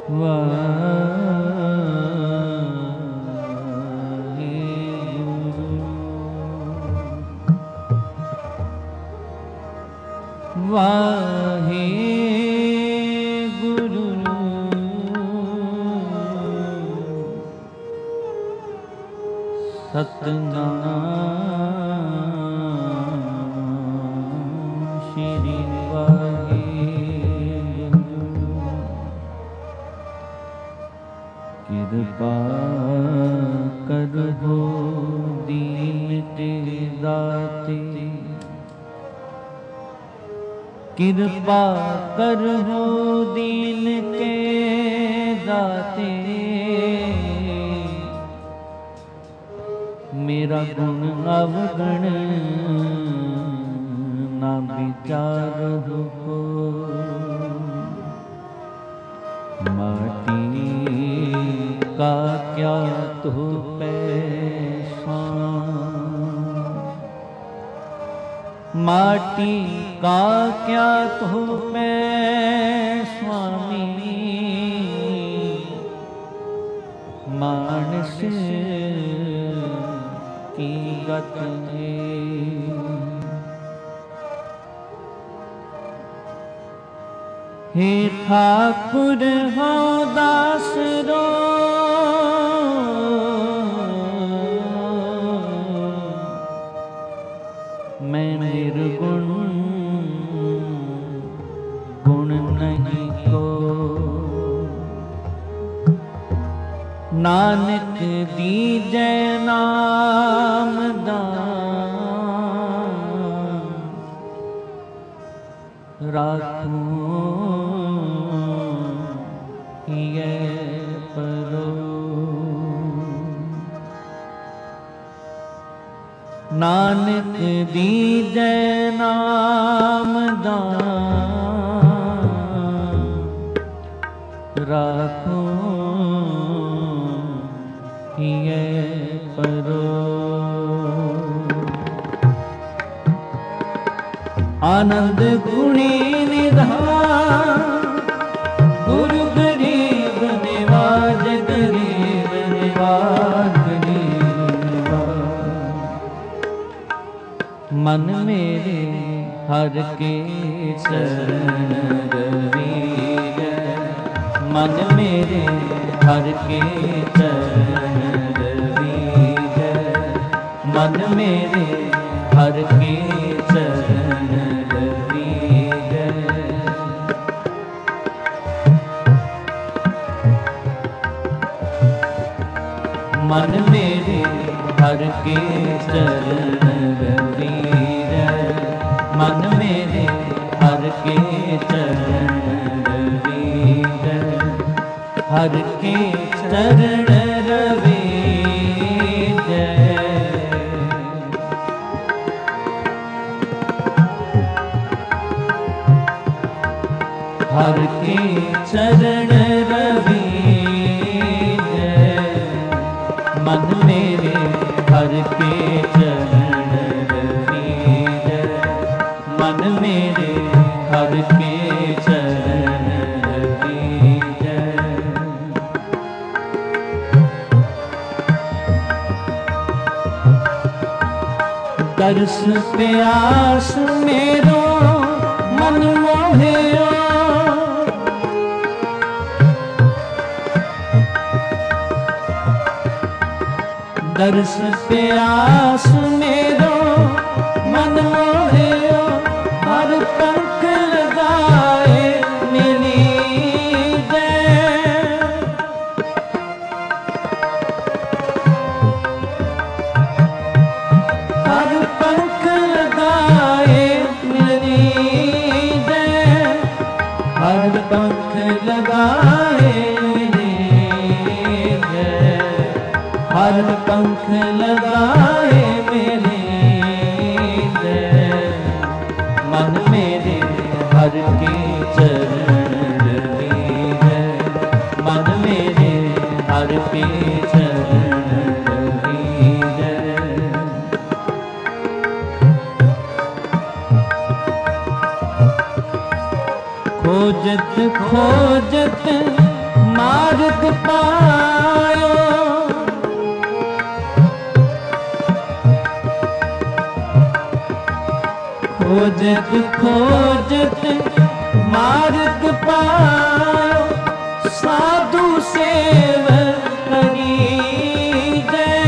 कृपा करहु दीन के दाते, कृपा करहु दीन के दाते। मेरा गुण अवगुण ना विचारहु को, माटी का क्या तो पैसा, माटी का क्या तो स्वामी। मानस की गत है, हे ठाकुर हो दास रो, मैं निर्गुण गुण नहीं को। नानक दीजै नाम दान, राखूं ये परो। नानक दीजै नाम दान, राखो ये परो। आनंद गुणी निधान, गुरु गरीब निवाज, गरीब निवाज, गरीब निवाज। मन मेरे हर के शरण रवीर, मन मेरे हर के चरण रवीर, मन मेरे हर के चरण रवीर। मन मेरे हर के चरण रवीर, मन मेरे हर के चरण रवीर, हर के चरण रवीर। हर के चरण रवीर, मन मेरे हर के चरण रवीर, मन मेरे हर के चरण रवीर। दर्श प्यास मेरो मन मोहियो, दर्श प्यास मेरो मन मोहियो। हर पंख लगाए मिली जय, हर पंख लगाए मिली जय, हर पंख लगाए हर पंख लगाए मेरे जय। मन मेरे हर के चरण रवीर, मन मेरे हर के चरण रवीर। खोजत खोजत मार्ग पायो। खोजत खोजत मार्ग पायो, साधु सेवक करीजे।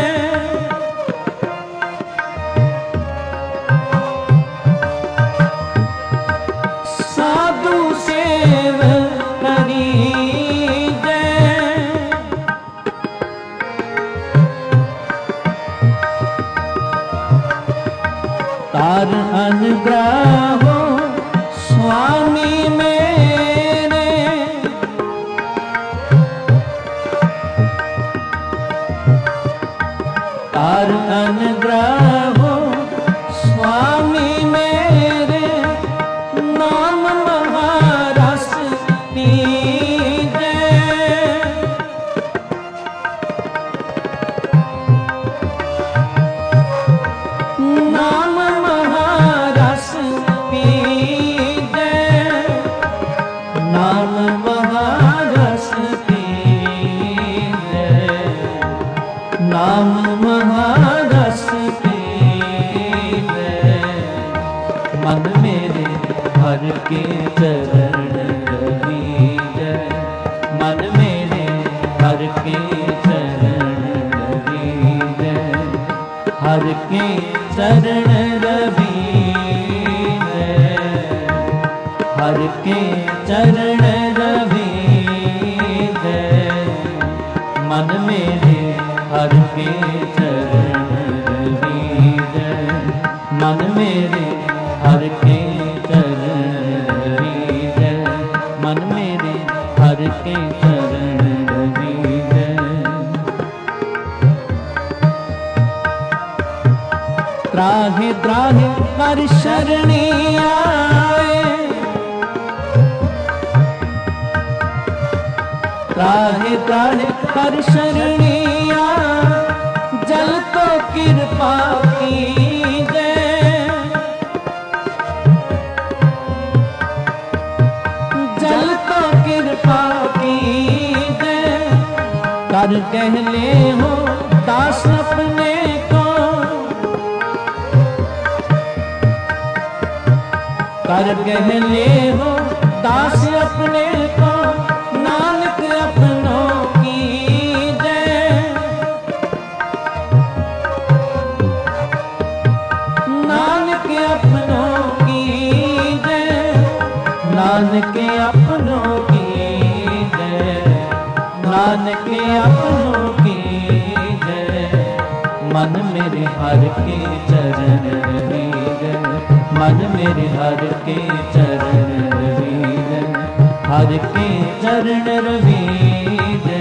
साधु सेवक करीजे। तार अनुग्रह हो स्वामी मेरे, तार अनुग्रह हो स्वामी मेरे, नाम महारस पीजे। नाम महारस पीजे, नाम महारस पीजे, नाम महारस पीजे। मन मेरे हर के चरण रवीजे, मन मेरे हर के चरण रवीजे, हर के चरण रवीजे, हर के चरण रवीजे। मन मेरे हर के चरण रवीजे, मन मेरे हर के चरण रवीजे, मन मेरे हर के चरण रवीजे। त्राहि त्राहि कर शरणी आए, त्राहि त्राहि कर शरणी आए, जल को कृपा कीजे। जल को कृपा कीजे, कर कह ले हो दास अपने को, कर कह ले हो दास अपने को, नानक अपनों की जय। नानक अपनों की जय, नानक अपनों की जय, नानक अपनों की जय। मन मेरे हर के चरण रवीजे, मन मेरे हर के चरण रवीजे, हर के चरण रवीजे।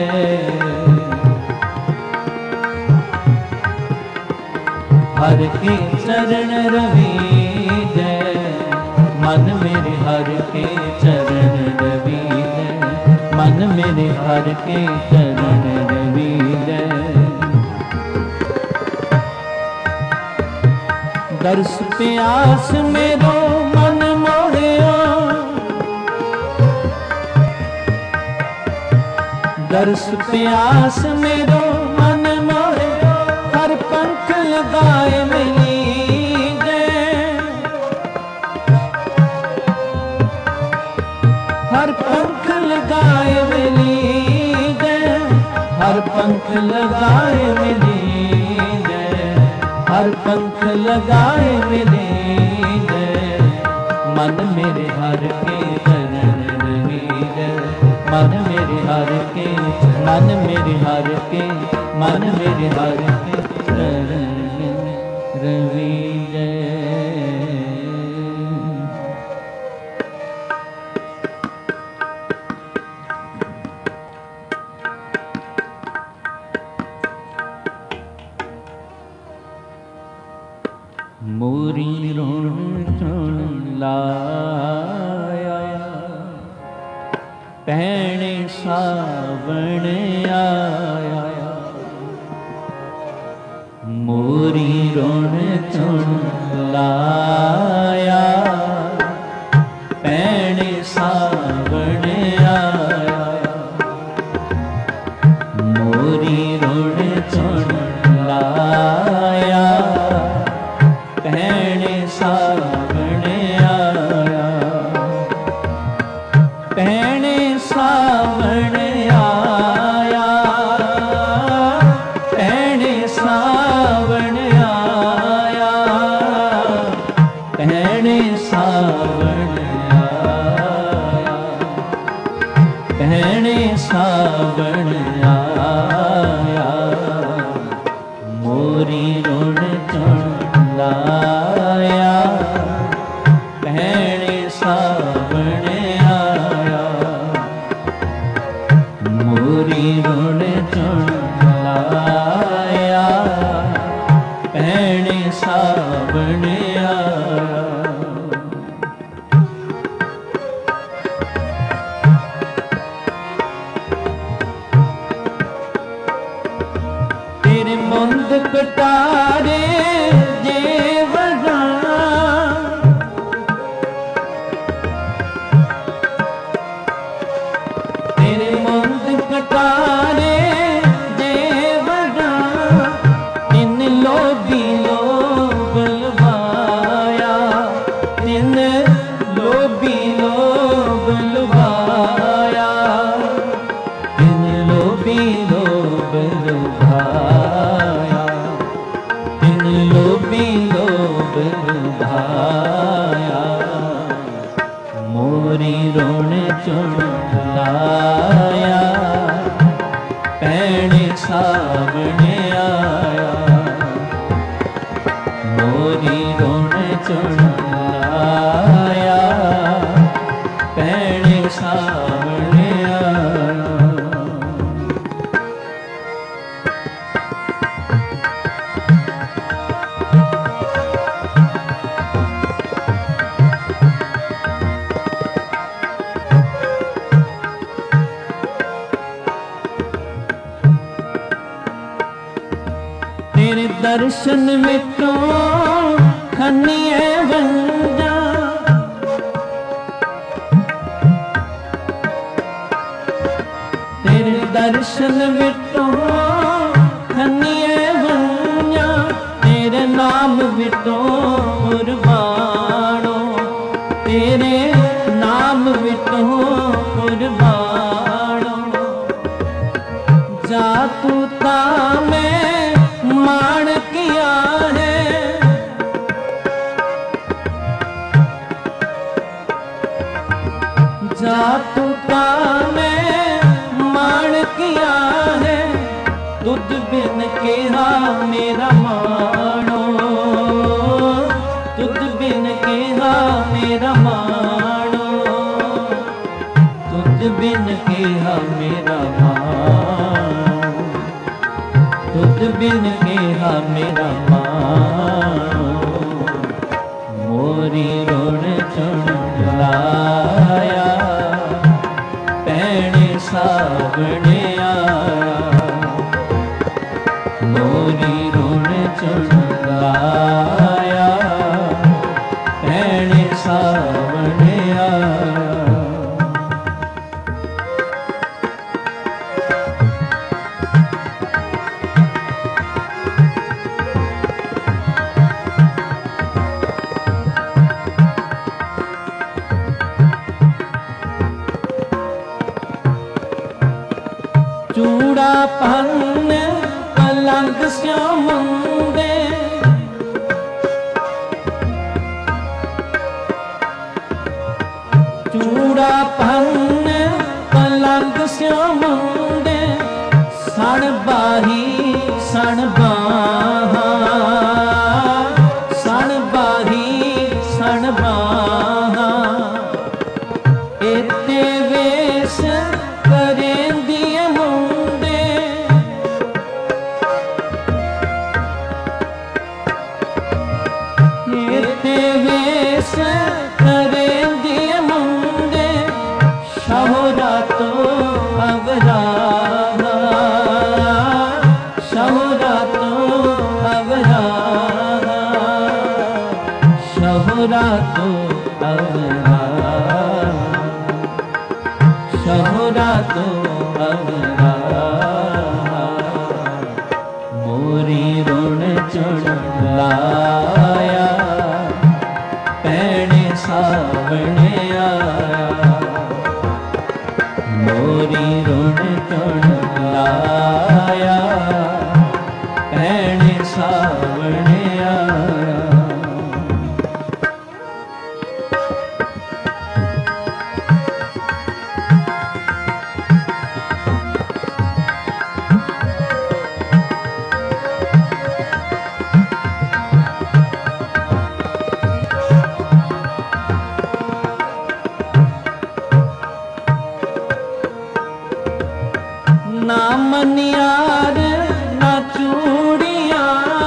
हर के चरण रवीजे, मन मेरे हर के चरण रवीजे, मन मेरे हर के चरण रवीजे। दर्श प्यास मेरो मन मोहियो, दर्श प्यास मेरो मन मोहियो, हर पंख लगाए मिली जय। हर पंख लगाए मिली जय, हर पंख लगाए मिली जय, हर पंख लगाए मिले जय। मन मेरे हर के चरण रवीजे, मन मेरे हर के, मन मेरे हर के, मन मेरे हर के चरण रवीजे। मोरी रोण चुन लाया, पैणे सावण आया। मोरी रोण चुन लाया, पैणे सावण आया। भैणे सावण आया, मोरी रुण चुन लाया, भैणे सावण आया, मोरी रुण चुन लाया, भैणे सावण आया। तेरे मुंद कटारे जेवरा, तेरे मुंद कटारे जेवरा, इन लोभी लोभ लुभाया, इन लोभी लोभ लुभाया, इन लोभी लोभ लुभाया, इन लोभी लोभ लुभाया, मोरी रुण चुन लाया, भैणे सावण आया, मोरी रुण चुन लाया, भैणे सावण आया। तेरे दर्शन विचों खनिए वंजा, तेरे दर्शन विचों खनिए वंजा, तेरे नाम विचों कुर्बानो, तेरे नाम विचों कुर्बानो, जा तू ता मैं मान किया है, जा तू का मैं मान किया है, तुझ बिन केहा मेरा मानो, तुझ बिन केहा मेरा मानो, तुझ बिन केहा मेरा मानो, तुझ बिन केहा मेरा मानो, मोरी रुण चुन लाया, भैणे सावण आया, मोरी रुण चुन लाया, भैणे सावण आया। चूड़ा पहन पलंग स्यों मुंदे, चूड़ा पहन पलंग स्यों मुंदे, सण बाही सण बाहा, सण बाही सण बाहा, एते वेश करेंदी मुंदे, एते वेश करेंदी मुंदे, शहोरा तो अवराहा, शहोरा तो अवराहा, शहोरा तो अवराहा, शहोरा तो अवराहा, मोरी रुण चुन लाया, भैणे सावण आया, मोरी रुण चुन लाया, भैणे सावण आया। ना मनियार ना चूड़ियां,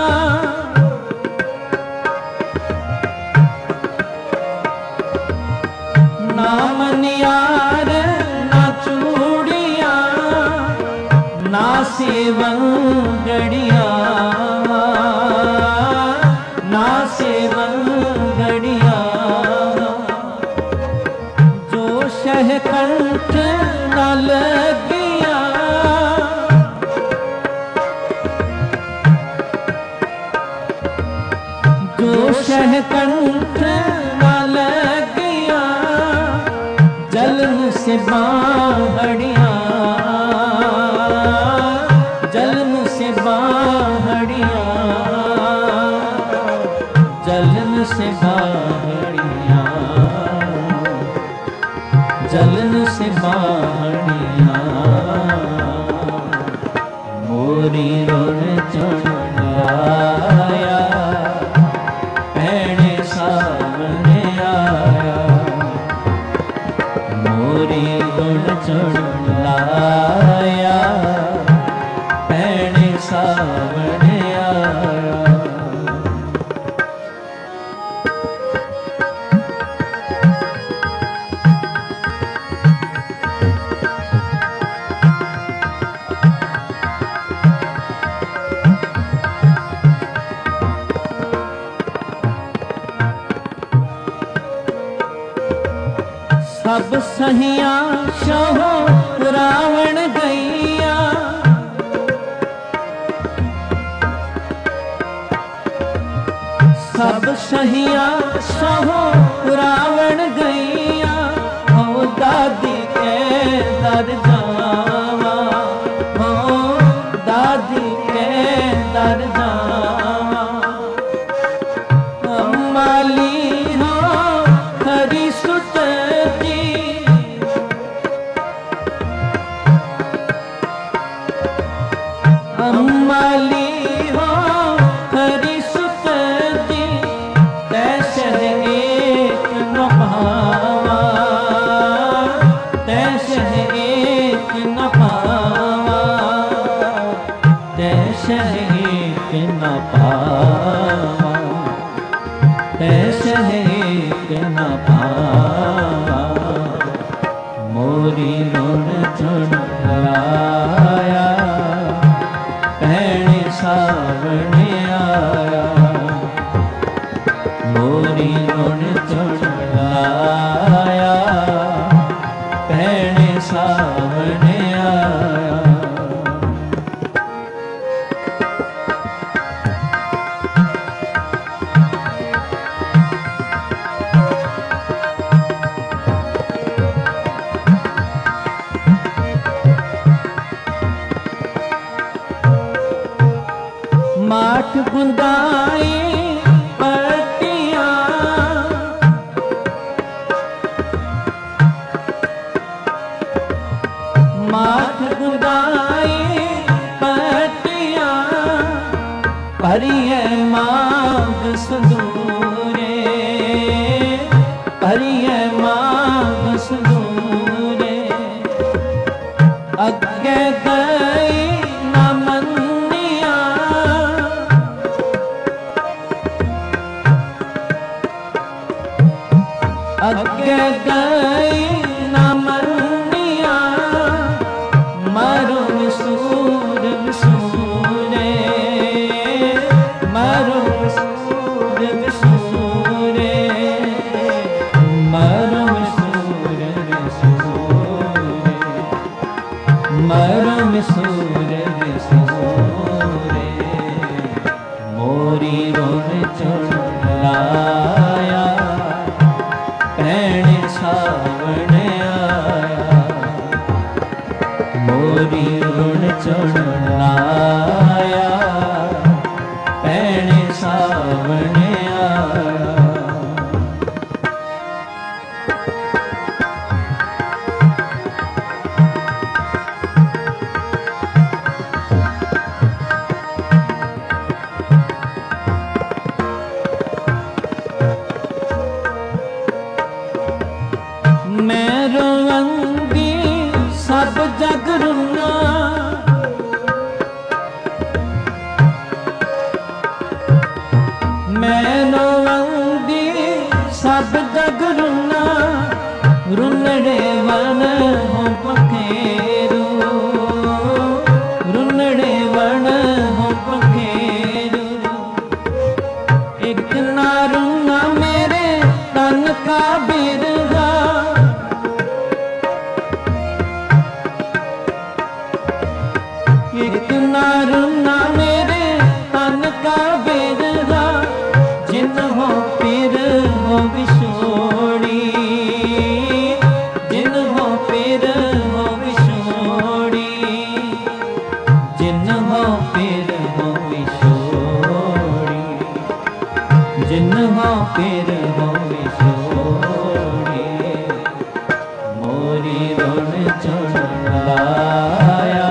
ना मनियार ना चूड़ियां, ना सेवंगड़ियां, ना सेवंगड़ियां, जो शहकंठ न लगिया, जो शहकंठ न लगिया, जलन से बाहड़िया, जलन से बाहड़िया, जलन से बाहड़िया, जलन से बाहड़िया, मोरी रण चढ़ाया, भैणे सामने आया, मोरी रण चढ़ाया, भैणे सामने आया। सब सहिया शहो रावण गैया, सब सहिया शहो रावण गैया, हो दादी के दर जावा, हो दादी के दर जावा, अम्माली हो खरी सुत अम्माली हो खरी सुत दी, तैसह एक न पावा, तैसह एक न पावा, तैसह एक न पावा, तैसह एक न पावा, मोरी रण चढ़ाया, भैणे सावने आया, मोरी रण चढ़ाया, भैणे सावने आया। माठ बुंदाई पटिया, माठ बुंदाई पटिया, परिय मांग संदूरे, परिय मांग संदूरे, अग्गे गई न मनिया, अग्गे गई न मनिया, मरु सूर सूरे, मरु सूर सूरे, मरु सूर सूरे, मरु सूर सूरे, मोरी रण चढ़ाया, भैणे सावने आया, मोरी रण चढ़ाया, भैणे सावने आया। मैं रोवंगी सब जग रुना, रुनड़े वन हो पखेरू, रुनड़े वन हो पखेरू। एक ना रुना मेरे तन का बिरहा, एक ना रुना मेरे तन का बिरहा। जिन हो पीर हो विछोड़ी, जिन हो पीर हो विछोड़ी, जिन हो पीर हो विछोड़ी, जिन हो पीर हो विछोड़ी। मोरी रुण चढ़ लाया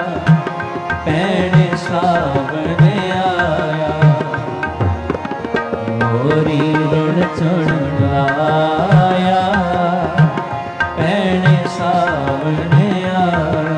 पैणे सावन आया, मोरी रुण चढ़ लाया पैणे सावन आया।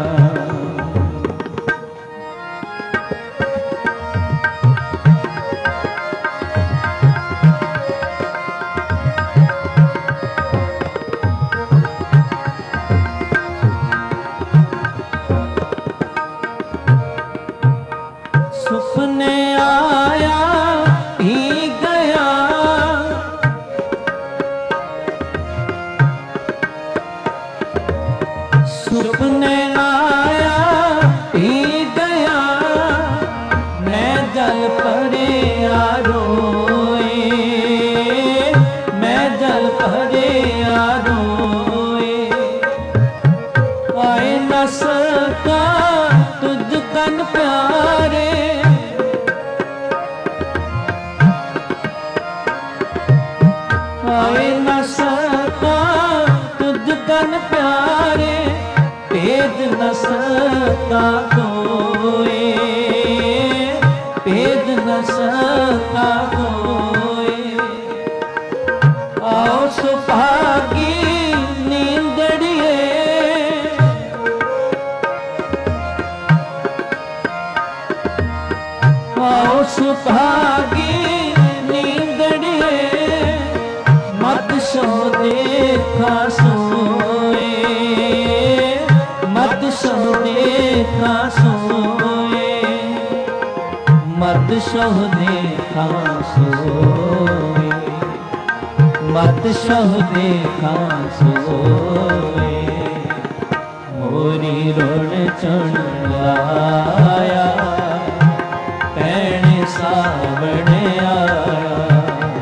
सुपने आया ही गया, सुपने आया ही गया। मैं जल परे आरोए, मैं जल परे आरोए। आए न सका तुझ कन प्यारे, आए न सका तुझ कन प्यारे। भेद न सका कोई, भेद न सका कोई। आओ सुभागी नींदड़िए, आओ सुभागी नींदड़िए। मत सो देखा सोए, मत सो देखा सोए, मत सो देखा सोए, मत सो देखा सोए। मोरी रुण चढ़ लाया पैणे सावन आया,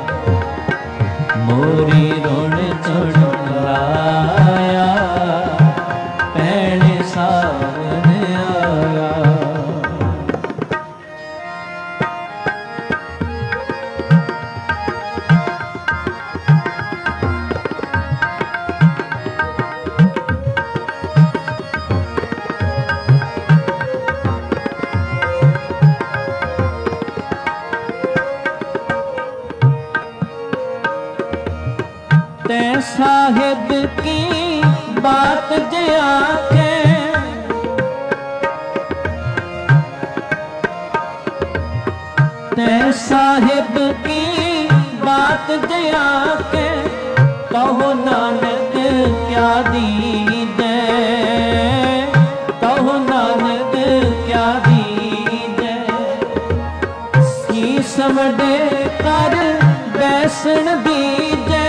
मोरी रुण चढ़ लाया पैणे सावन आया। ते साहिब की बात जे आखे, ते साहिब की बात जे आखे। कहो नानक क्या दीदे, कहो नानक क्या दीदे। सी समझे कर बैसन दीजे,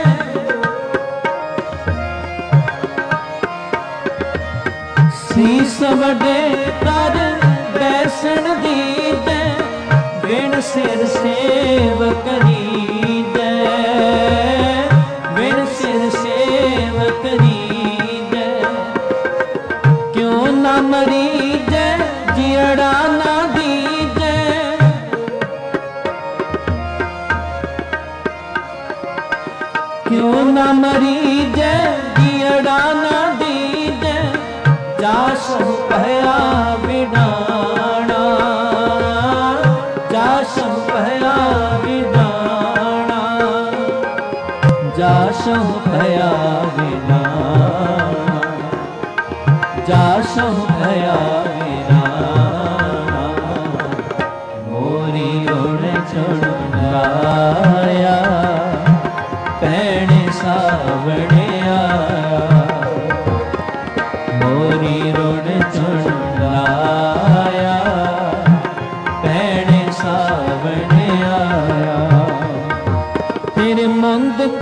सीस वडे कर बैसन दीजे। बिन सिर सेव करीजे, बिन सिर सेव करीजे। क्यों न मरीजे जियड़ा ना दीजे, क्यों न मरीजे जियड़ा ना दीजे। जासु भया विडाणा, जासु भया विडाणा, जासु भया विडाणा, जासु भया विडाणा। मोरी रुण चढ़ लाया पैणे सावन आया,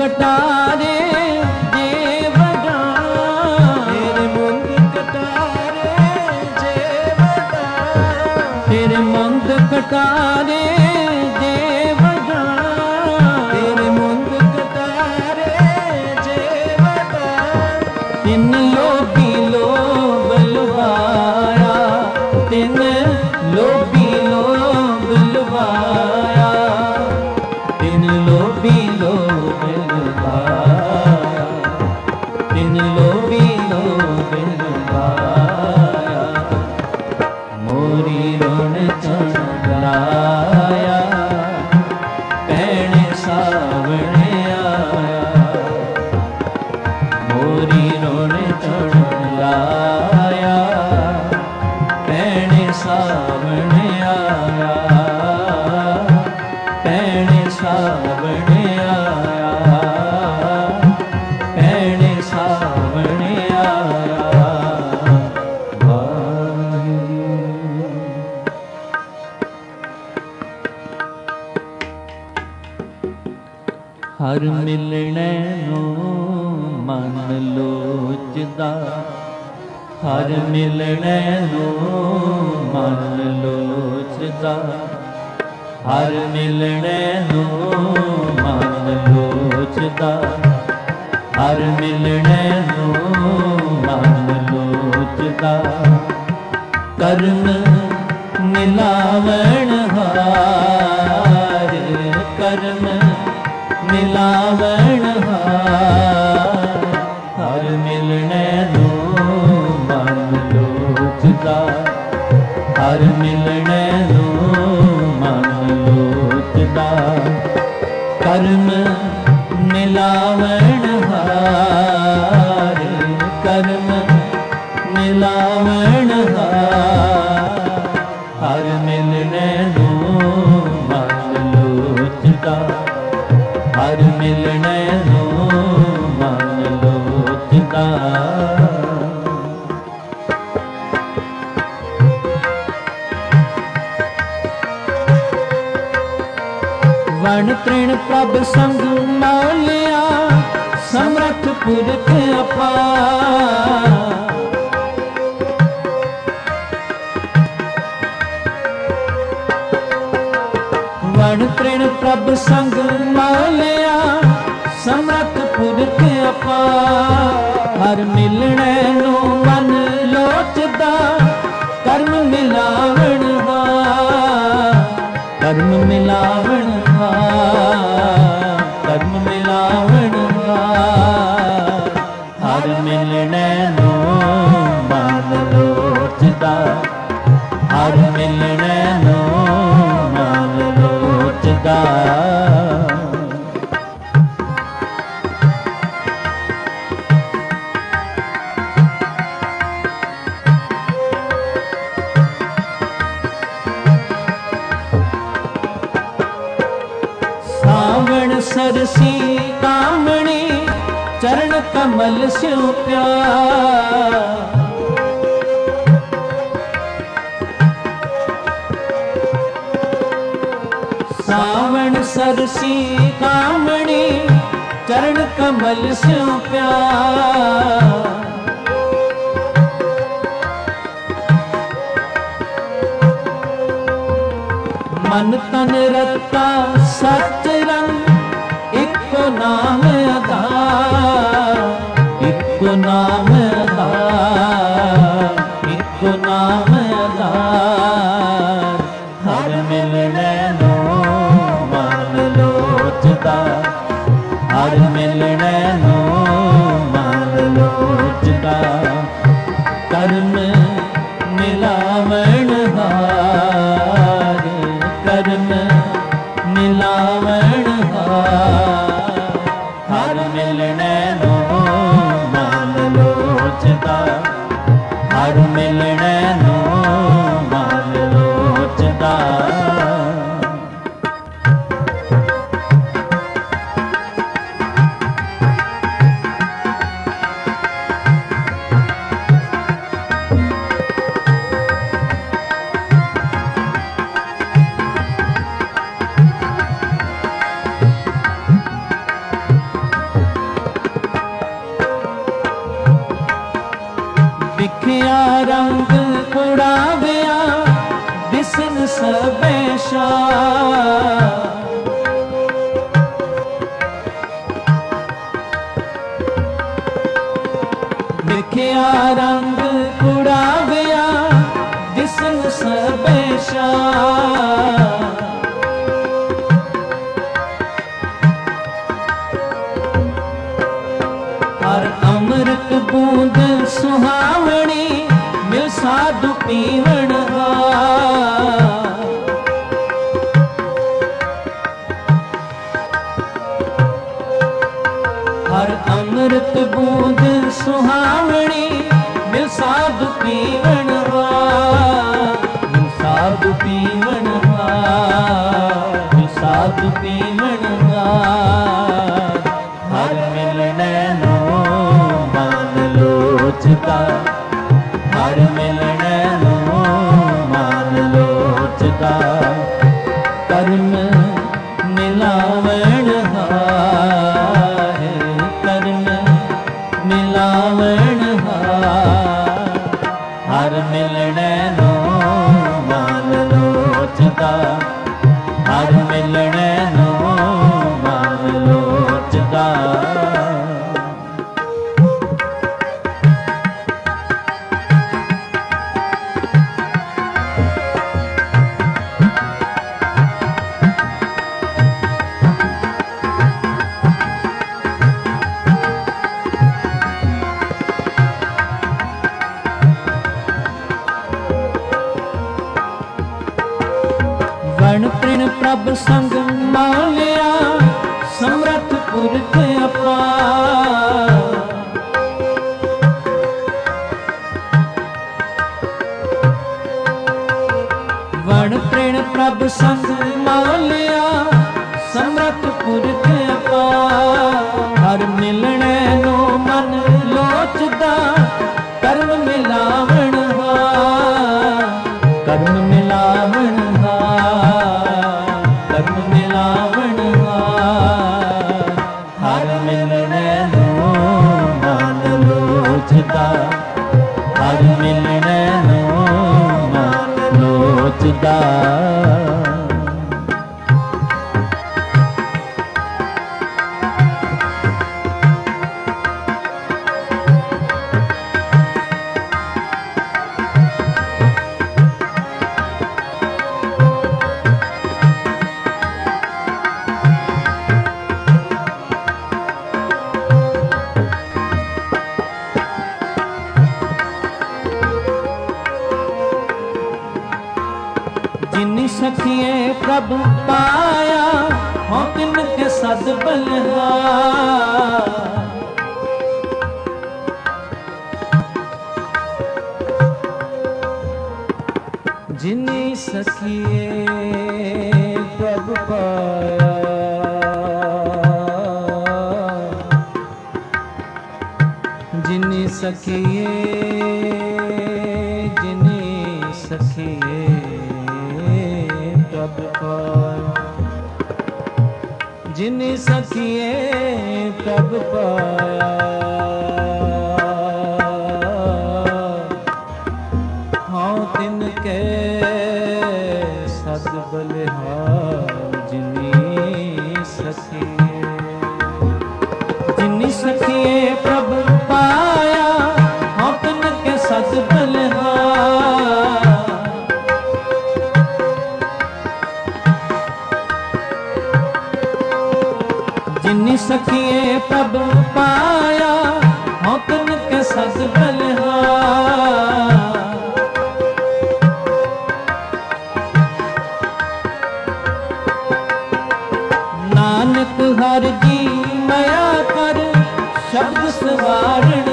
ਕਟਾਰੇ ਜੇ ਵਡਾ, ਤੇਰੇ ਮੁੰਦ ਕਟਾਰੇ ਜੇ ਵਡਾ, ਤੇਰੇ ਮੁੰਦ ਕਟਾਰੇ ਜੇ ਵਡਾ, ਤੇਰੇ ਮੁੰਦ ਕਟਾਰੇ ਜੇ ਵਡਾ, ਤਿੰਨ ਲੋਭੀ ਲੋਭ ਲੁਭਾਇਆ, ਤਿੰਨ ਲੋਭੀ ਲੋਭ ਲੁਭਾਇਆ, ਤਿੰਨ ਲੋਭੀ ਲੋਭ ਲੁਭਾਇਆ, ਤਿੰਨ ਲੋਭੀ ਲੋਭ ਲੁਭਾਇਆ, ਮੋਰੀ ਰੁਣ ਚਣ ਲਾਇਆ, ਭੈਣੇ ਸਾਵਣ ਆਇਆ, ਮੋਰੀ ਰੁਣ ਚਣ ਲਾਇਆ, ਭੈਣੇ ਸਾਵਣ ਆਇਆ, ਭੈਣੇ ਸਾਵਣ ਆਇਆ, ਭੈਣੇ ਸਾਵਣ ਆਇਆ। ਵਾਹਿਗੁਰੂ। ਹਰ ਮਿਲਣੇ ਨੂੰ ਮਨ ਲੋਚਦਾ, ਹਰ ਮਿਲਣੇ ਨੂੰ ਮਨ ਲੋਚਦਾ, ਹਰ ਮਿਲਣੇ ਨੂੰ ਮਨ ਲੋਚਦਾ, ਹਰ ਮਿਲਣੇ ਨੂੰ ਮਨ ਲੋਚਦਾ, ਕਰਮ ਮਿਲਾਵਣ ਹਾਰ, ਕਰਮ ਮਿਲਾਵਣ ਹਾਰ, ਹਰ ਮਿਲਣੇ ਨੂੰ ਮਨ ਲੋਚਦਾ, ਹਰ ਮਿਲਣੇ ਨੂੰ ਮਨ ਲੋਚਦਾ, ਕਰਮ ਮਿਲਾਵਣ ਹਾਰ, ਕਰਮ ਮਿਲਾਵਣ ਹਾਰ, ਹਰ ਮਿਲਣੇ ਨੂੰ ਮਨ ਲੋਚਦਾ, ਹਰ ਮਿਲਣੇ ਨੂੰ ਮਨ ਲੋਚਦਾ। ਵਣ ਤ੍ਰਿਣ ਪ੍ਰਭ ਸੰਗ ਮੌਲਿਆ, ਸਮਰਥ ਪੁਰਖ ਅਪਾਰ, ਵਣ ਤ੍ਰਿਣ ਪ੍ਰਭ ਸੰਗ ਮੌਲਿਆ, ਸਮਰਥ ਪੁਰਖ ਅਪਾਰ, ਹਰ ਮਿਲਣੇ ਨੂੰ ਮਨ ਲੋਚਦਾ, ਕਰਮ ਮਿਲਾਵਣ ਹਾਰ, ਕਰਮ ਮਿਲਾਵਣ ਹਾਰ, ਕਰਮ ਮਿਲਾਵਣ ਹਾਰ, ਹਰ ਮਿਲਣੇ ਨੂੰ ਮਨ ਲੋਚਦਾ, ਹਰ ਮਿਲਣੇ ਨੂੰ ਮਨ ਲੋਚਦਾ। ਸਾਵਣ ਸਰਸੀ ਕਾਮਣੀ, ਚਰਨ ਕਮਲ ਸਿਉ ਪਿਆਰ, ਸਾਵਣ ਸਰਸੀ ਕਾਮਣੀ, ਚਰਨ ਕਮਲ ਸਿਉ ਪਿਆਰ, ਮਨ ਤਨ ਰਤਾ ਸਚ ਰੰਗ, ਇੱਕੋ ਨਾਮ ਆਧਾਰ, ਇੱਕੋ ਨਾਮ ਆਧਾਰ, ਇੱਕੋ ਨਾਮ ਆਧਾਰ, ਹਰ ਮਿਲਣੇ ਨੂੰ ਮਨ ਲੋਚਦਾ, ਹਰ ਮਿਲਣੇ ਨੂੰ ਮਨ ਲੋਚਦਾ, ਕਰਮ ਮਿਲਾਵਣ ਹਾਰ, ਕਰਮ ਮਿਲਾਵਣ ਹਾਰ, ਹਰ ਮਿਲਣੇ ਨੂੰ ਮਨ ਲੋਚਦਾ, ਹਰ ਮਿਲਣੇ ਨੂੰ ਮਨ ਲੋਚਦਾ। लिखिया रंग कुड़ाविया दिसन सबेशा लिखिया रंग कुड़ाविया दिसन सबेशा हर अमृत बूंद सुहावनी मिल साधु पीवण हर अमृत बूंद सुहावनी मिल साधु पीवण मिल साधु पीवण मिल साधु पीवण हर मिलने नो मान लोचता हर मिलने नो मान लोचता कर्म मिलावण है कर्म मिलावण हर मिलने नो मान लोचता हर मिलने नो मान लोचता वर्ण तृण प्रभ संग मालिया समर्थ पुरख अपार वर्ण तृण प्रभ संग मालिया समर्थ पुरख अपार हर मिलने नो मन लोचदा कर्म मिलावण कर्म मिलावण कर्म मिलावण हर मिलने नो मान लोचदा हर मिलने नो मान लोचदा जिन्नी सखिए प्रभु पाया हो तिनके सद बलहार जिन्नी सखिए प्रभु पाया जिन्नी सखिए जिन्नी सखिए तब पाया हाँ तिनके सद बलिहार जिन्नी सखिए प्रभु पाया हाँ तिनके सद बलिहार जिन्नी सखिए प्रभु पाया हाँ तिनके सद बलिहार नानक हर जी मया कर शब्द सवारण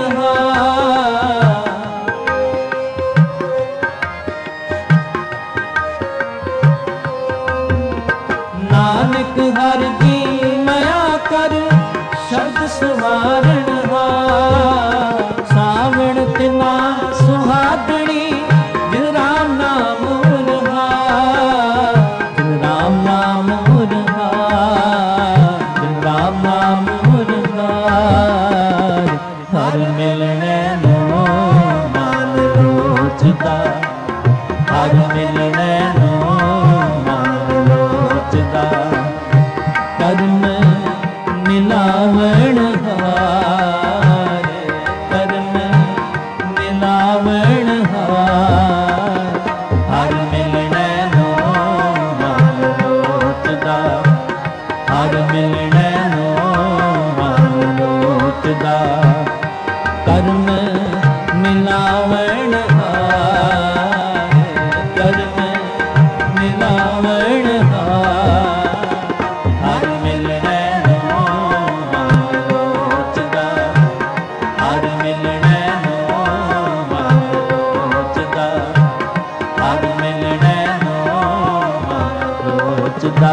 नानक हर जी मया कर शब्द सवारण सावण तिना सुहागणी जिन राम नाम मुरहा जिन राम नाम मुरहा जिन राम नाम मुरहा हर मिलने नो मान हर मिलने नो मन लोचदा करम मिलावण हार करम मिलावण हार हर मिलने नो मन लोचदा हर मिलने नो मन लोचदा करम मिलावण हार करम मिलावण हार हर मिलने नो मन लोचदा हर मिलने नो मन लोचदा हर मिलने नो मन लोचदा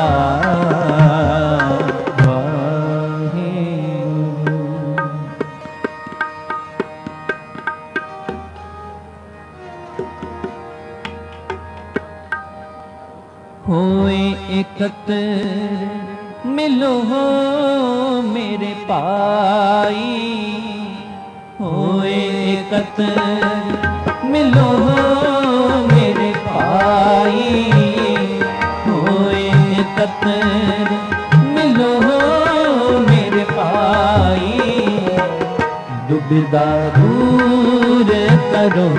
होए एकत्र मिलो हो मेरे पाई होए एकत्र मिलो हो मेरे पाई होए एकत्र मिलो हो मेरे पाई दुविधा दूर करो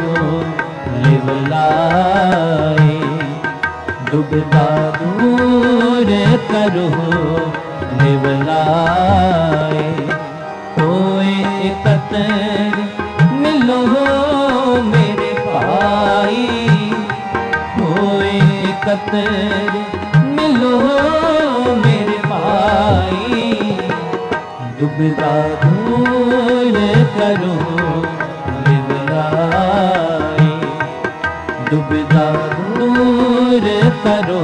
लिवलाए दुविधा दूर करो निवलाए होए एकत्र मिलो हो मेरे पाई होए एकत्र मिलो हो मेरे पाई दुविधा दूर करो निवलाए दुविधा दूर करो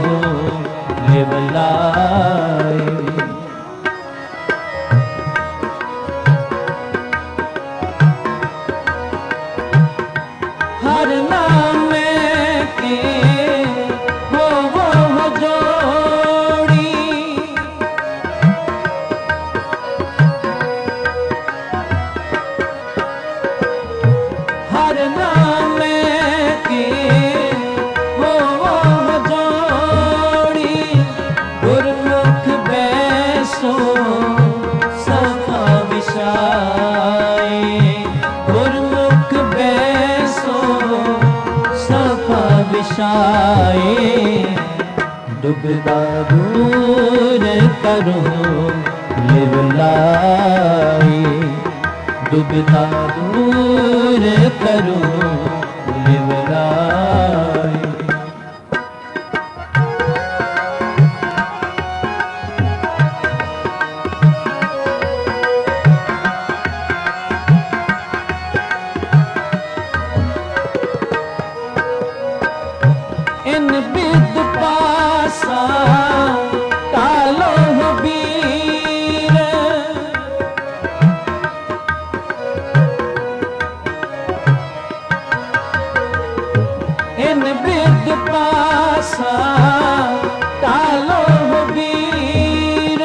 निवलाए हर नाम के हो जोड़ी हर नाम के गुरमुख बैसो सफा विशाए गुरमुख बैसो सफा विशाए दुविधा दूर करो लिवलाए दुविधा दूर करो लिवलाए इन बिद पासा टालो बीर इन बिद पासा टालो बीर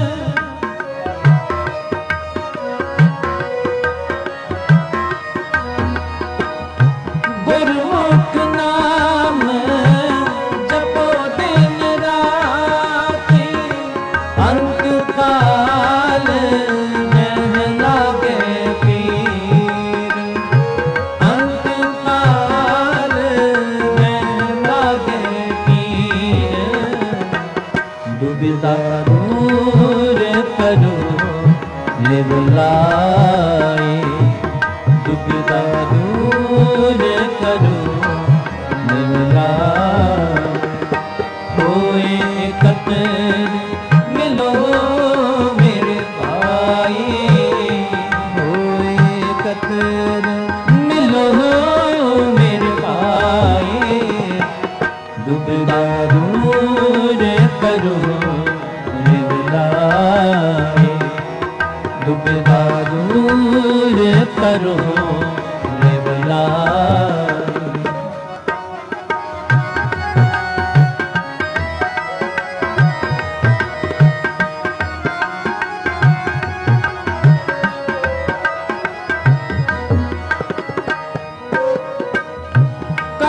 गुरमुख नाम जपो दिन राति अंत काल नह लागे पीर अंत काल नह लागे पीर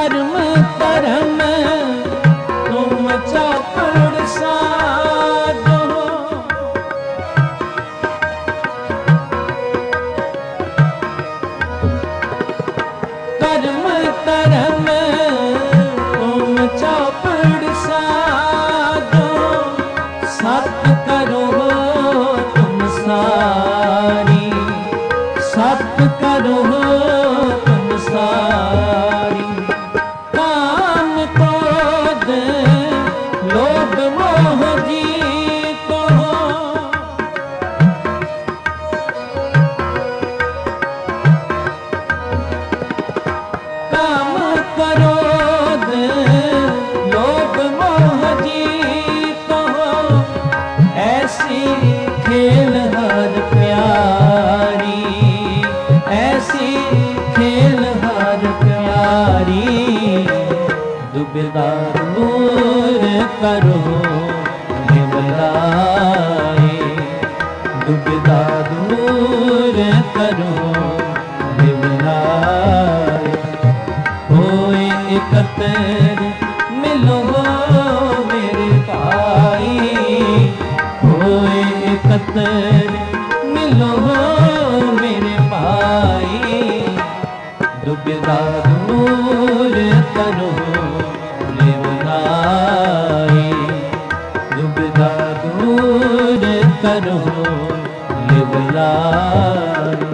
कर्म धर्म तुम चौपड़ साधो। कर्म धर्म तुम चौपड़ साधो। सत करो तुम सारी, सत करो तुम सारी। काम क्रोध लोभ मोह जीतो। काम क्रोध लोभ मोह जीतो। ऐसी खेल हर प्यारी, ऐसी खेल हर प्यारी। दुविधा दूर करो निवराए, दुविधा दूर करो निवराए। होए एकत्र मिलो मेरे भाई, होए एकत्र मिलो मेरे भाई। दुविधा दूर करो निवराए, दुविधा दूर करो निवराए।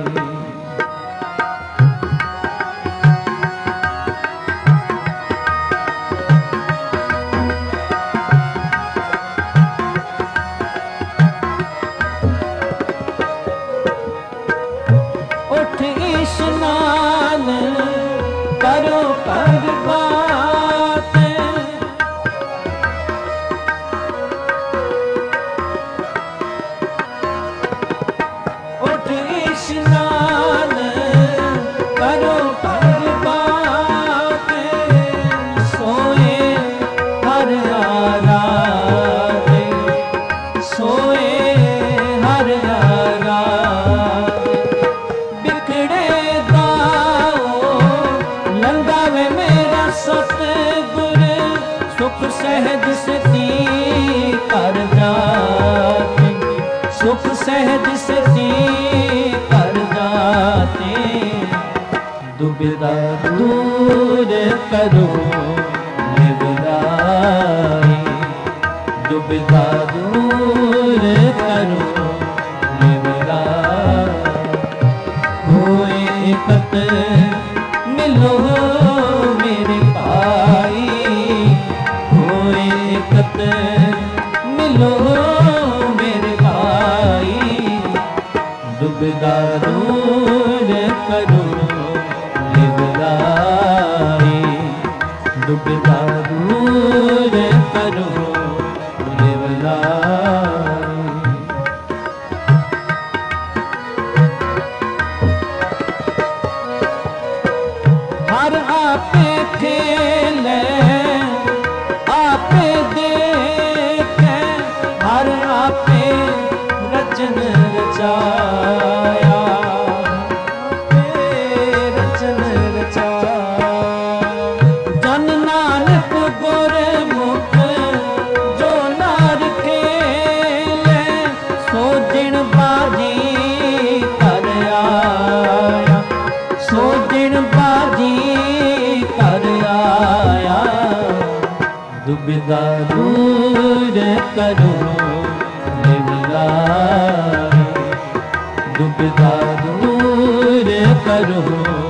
उठ स्नान करो प्रभात। उठ स्नान करो प्रभात। सोए हर आराधे, सोए हर आराधे। बिखड़े दाओ लंगावे मेरा सतगुर। सुख सहज सती कर जाते, सुख सहज सती कर जाते। दुविधा दूर करो निवराए, दुविधा दूर करो निवराए। होए एकत्र मिलो मेरे भाई, होए एकत्र मिलो मेरे भाई। दुविधा दूर करो निवराए, दुविधा दूर करो निवराए। हर आपे खेले आपे देखे। हर आपे रचन रचाया, रचन रचाया। जन नानक गुरमुख जो नार खेले। सो जिन बाजी कर आया, सो जिन बाजी कर आया। दुविधा दूर करो निवराए, दुविधा दूर करो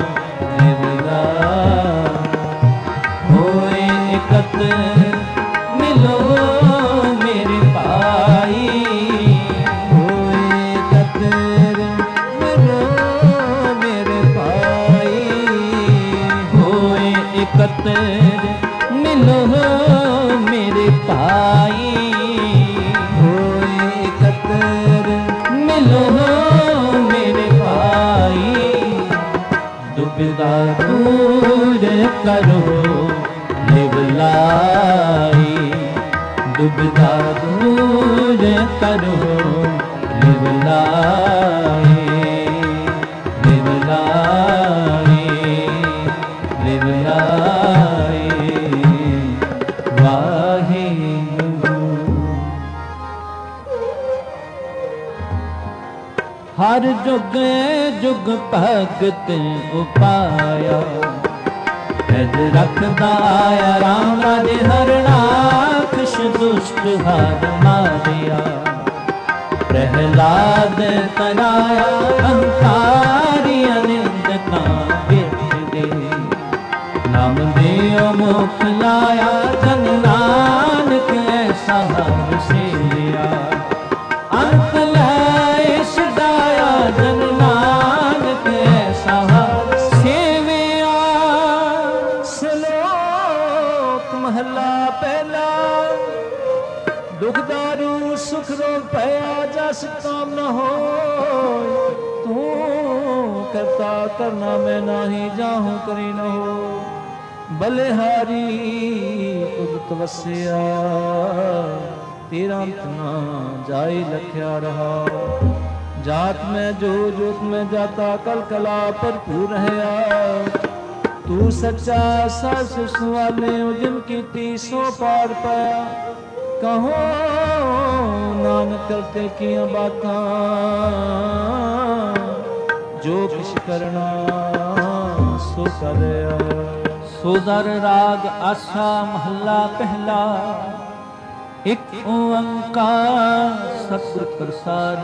निवराए। होए एकत्र मिलो मेरे भाई, होए एकत्र मिलो मेरे भाई। होए एकत्र मिलो मेरे भाई, होए एकत्र मिलो मेरे भाई। दुविधा दूर करो निवलाए, दुविधा दूर करो निवलाए, निवलाए, निवलाए। ਹਰ ਜੁਗ ਜੁਗ ਭਗਤ ਉਪਾਇਆ। ਐਜ ਰਖਦਾ ਆਇਆ ਰਾਮ ਰਾਜੇ ਹਰਨਾਕਸ਼ ਦੁਸ਼ਟ ਹਰ ਮਾਰਿਆ। ਪ੍ਰਹਿਲਾਦ ਤਰਾਇਆ ਅੰਕਾਰੀ ਅਨਿੰਦ ਕਾ ਵਿੱਚ ਦੇ। ਨਾਮ ਦਿਓ ਮੁਖ ਲਾਇਆ ਜਨ ਨਾਨਕ ਐਸਾ ਹਰ ਸੇਵਿਆ। ਅੰਤ ਲੈ ਛਡਾਇਆ ਜਨ ਨਾਨਕ ਐਸਾ ਹਰ ਸੇਵਿਆ। ਸ਼ਲੋਕ ਮਹਲਾ ਪਹਿਲਾ। ਦੁਖਦਾਰੂ ਸੁਖ ਰੋਗ ਭਇਆ ਜਸ ਕਾਮ ਨ ਹੋਇ। ਤੂੰ ਕਰਤਾ ਕਰਨਾ ਮੈਂ ਨਾਹੀ ਜਾਹੂ ਕਰੀ ਨ ਹੋ। ਬਲਿਹਾਰੀ ਤੁਧ ਤਵਸਿਆ ਤੇਰਾ ਅੰਤ ਨਾ ਜਾਇ ਲਖਿਆ ਰਹਾ। ਜਾਤ ਮੈਂ ਜੋ ਜੋਤ ਮੈਂ ਜਾਤਾ ਕਲ ਕਲਾ ਭਰਪੂਰ ਰਹਾ। ਤੂੰ ਸੱਚਾ ਸਸ ਸੁਆਲੇ ਉਜਮ ਕੀਤੀ ਸੋ ਪਾਰ ਪਾਇਆ। ਕਹੋ ਨਾਨਕ ਕਰਤੇ ਕੀਆਂ ਬਾਤਾਂ ਜੋ ਕਿਛ ਕਰਨਾ ਸੋ ਕਰਿਆ। ਸੋਦਰ ਰਾਗ ਆਸਾ ਮਹੱਲਾ ਪਹਿਲਾ। ਇਕ ਓੰਕਾਰ ਸਤਿਗੁਰ ਪ੍ਰਸਾਦ।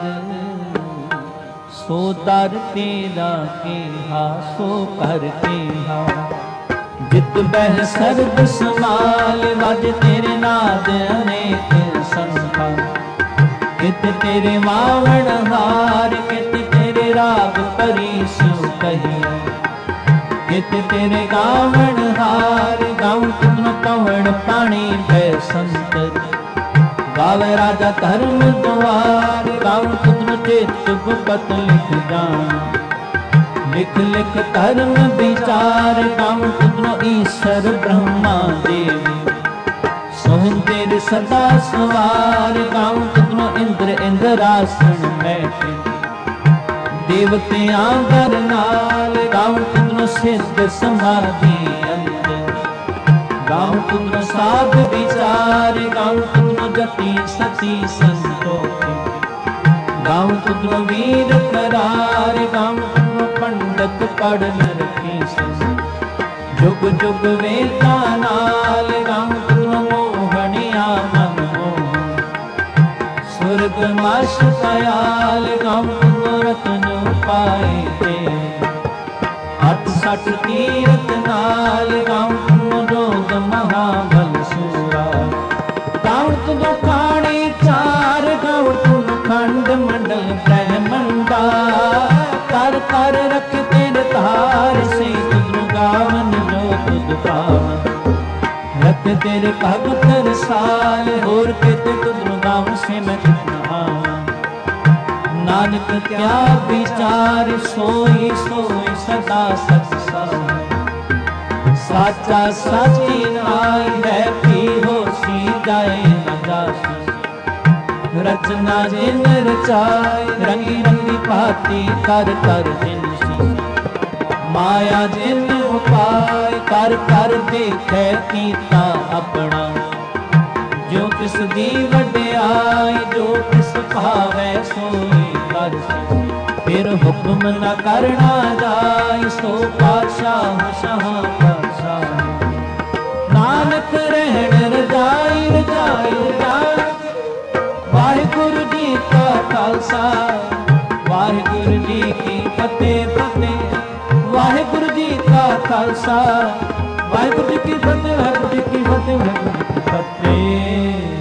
ਸੋ ਦਰ ਤੇਰਾ ਕੇਹਾ ਸੋ ਕਰ ਕੇਹਾ। ਜਿਤ ਬਹਿ ਸਰਬ ਸਮਾਲ ਵਜ ਤੇਰੇ ਨਾਦ ਅਨੇਕ ਸੰਖਾ। ਕਿਤ ਤੇਰੇ ਮਾਵਣ ਹਾਰ ਕਿਤ ਤੇਰੇ ਰਾਗ ਪਰੀ ਸੋ ਕਹੀਐ। ਕਿਤ ਤੇਰੇ ਗਾਵਣ ਹਾਰ ਗਾਉ ਤੁਧਨ ਪਵਣ ਪਾਣੀ ਭੈ ਸੰਤਰ। ਗਾਵੇ ਰਾਜਾ ਧਰਮ ਦੁਆਰ ਗਾਉ ਤੁਧਨ ਚੇਤ ਗੁਪਤ ਲਿਖ ਜਾਣ। ਲਿਖ ਲਿਖ ਧਰਮ ਵਿਚਾਰ ਗਾਉ ਤੁਧਨ ਈਸ਼ਰ ਬ੍ਰਹਮਾ ਦੇਵੀ। ਸੋਹਣ ਤੇਰੇ ਸਦਾ ਸਵਾਰ ਗਾਉ ਤੁਧਨ ਇੰਦਰ ਇੰਦਰਾਸਣ ਬੈਠੇ। ਦੇਵਤਿਆਂ ਦਰ ਨਾਲ ਗਾਉ ਤੁਧਨ ਸਿੱਧ ਸਮਾਧੀ ਅੰਦਰ। ਗਾਉ ਤੁਧਨ ਸਾਧ ਵਿਚਾਰ ਗਾਉ ਤੁਧਨ ਜਤੀ ਸਤੀ ਸੰਤੋਖੀ। ਗਾਉ ਤੁਧਨ ਵੀਰ ਕਰਾਰ ਗਾਉ ਤੁਧਨ ਪੰਡਤ ਪੜਨ ਰਖੀ ਸਨ। ਜੁਗ ਜੁਗ ਵੇਦਾਂ ਨਾਲ ਗਾਉ ਤੁਧਨ ਮੋਹਣਿਆ ਮਨ ਮੋਹਨ। ਸੁਰਗ ਮਸ ਪਿਆਲ ਗਾਉ ਤੁਧਨ ਰਤਨ ਪਾਏ ਤੇ। ਅੱਠ ਸੱਠ ਤੀਰਥ ਨਾਲ ਗਾਉ ਤੁਧਨ ਜੋਗ ਮਹਾਬਲ ਸੂਰਾ। ਗਾਉ ਤੁਧਨ ਖਾਣੀ ਚਾਰ ਗਾਉ ਤੁਧਨ ਖੰਡ ਮੰਡਲ ਬ੍ਰਹਮੰਡਾ। ਕਰ ਕਰ ਰਖ ਤੇਰੇ ਧਾਰ ਸੇ ਤੁਧਨ ਗਾਵਨ ਜੋ ਤੁਧ ਪਾਵਨ। ਰਖ ਤੇਰੇ ਭਗਤ ਰਸਾਲ ਹੋਰ ਕਿਤ ਤੁਧਨ ਗਾਵ ਸੇ ਮੈਂ ਕਿਤਨਾ ਆਵਾਂ। ਨਾਨਕ ਕਿਆ ਵਿਚਾਰ ਸੋਈ ਸੋਈ ਸਦਾ ਸਚ ਸਾਧ। ਸਾਚਾ ਸਾਚੀ ਨਾਈ ਹੈ ਪੀ ਹੋਸੀ ਜਾਏ ਨ ਜਾਸੀ। ਰਚਨਾ ਜਿਨ ਰਚਾਈ ਰੰਗੀ ਰੰਗੀ ਭਾਤੀ ਕਰ ਕਰ ਜਿਨ ਸੀ। ਮਾਇਆ ਜਿਨ ਉਪਾਇ ਕਰ ਕਰ ਦੇਖੈ ਕੀਤਾ ਆਪਣਾ। ਜੋ ਕਿਸ ਦੀ ਵਡਿਆਈ ਜੋ ਕਿਸ ਭਾਵੈ ਸੋਈ ਕਰ ਸਕੇ। ਫਿਰ ਹੁਕਮ ਨ ਕਰਨਾ ਜਾਇ ਸੋ ਪਾਤਸ਼ਾਹ ਸ਼ਾਹ ਪਾਤਸ਼ਾਹ। ਨਾਨਕ ਰਹਿਣ ਰਜਾਈ ਰਜਾਈ ਰਜਾਈ। ਵਾਹਿਗੁਰੂ ਜੀ ਕਾ ਖਾਲਸਾ ਵਾਹਿਗੁਰੂ ਜੀ ਕੀ ਫਤਿਹ ਫਤਿਹ। ਵਾਹਿਗੁਰੂ ਜੀ ਕਾ ਖਾਲਸਾ ਵਾਹਿਗੁਰੂ ਜੀ ਕੀ ਫਤਿਹ। ਵਾਹਿਗੁਰੂ ਜੀ ਕੀ ਫਤਿਹ। ਵਾਹਿਗੁਰੂ ਜੀ ਕੀ ਫਤਿਹ।